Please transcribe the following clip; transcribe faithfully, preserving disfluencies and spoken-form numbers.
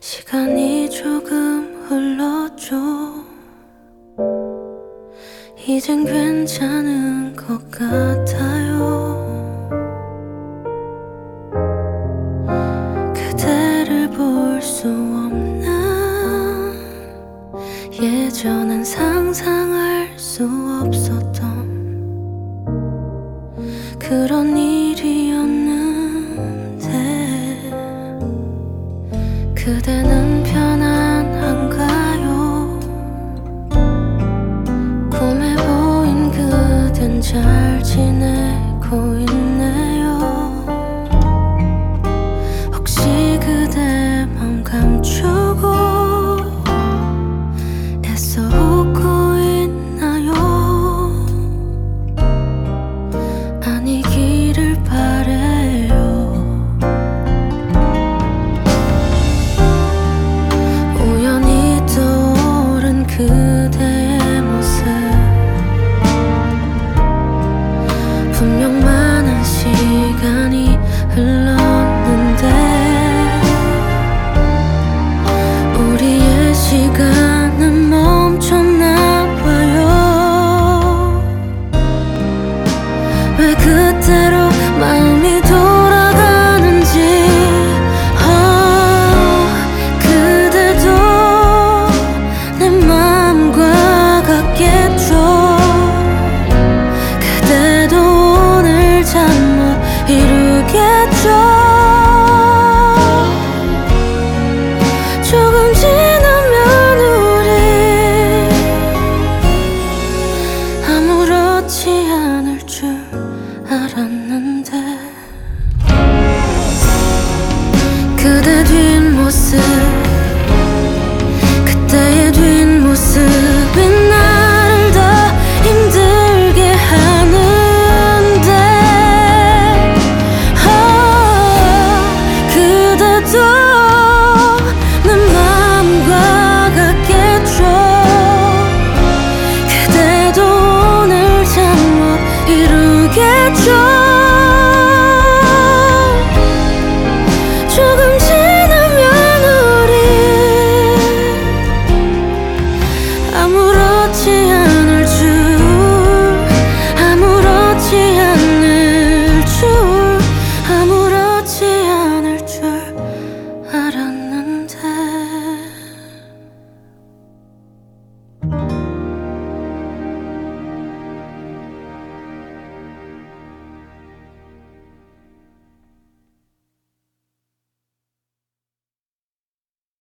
시간이 조금 흘렀죠. 이젠 괜찮은 것 같아요. 그대를 볼 수 없는 예전엔 상상할 수 없었던 그런 일이었는데, 그대는 편안한가요? 꿈에 보인 그댄 잘 지내고 있네요. 혹시 그대 맘 감추고 애써 웃고 있나요? 아니기를 바래요. 우연히 떠오른 그대의 모습, 분명 많은 시간이 흘렀는데 우리의 시간은 멈췄나 봐요. 왜 그때로 마음이 돌아가는지. 아, 그대도 내 마음과 같겠죠. 그대도 오늘 잠 못 이루겠죠. 조금 지나면 우리 아무렇지 않을 줄 알았는데, 그대 뒷모습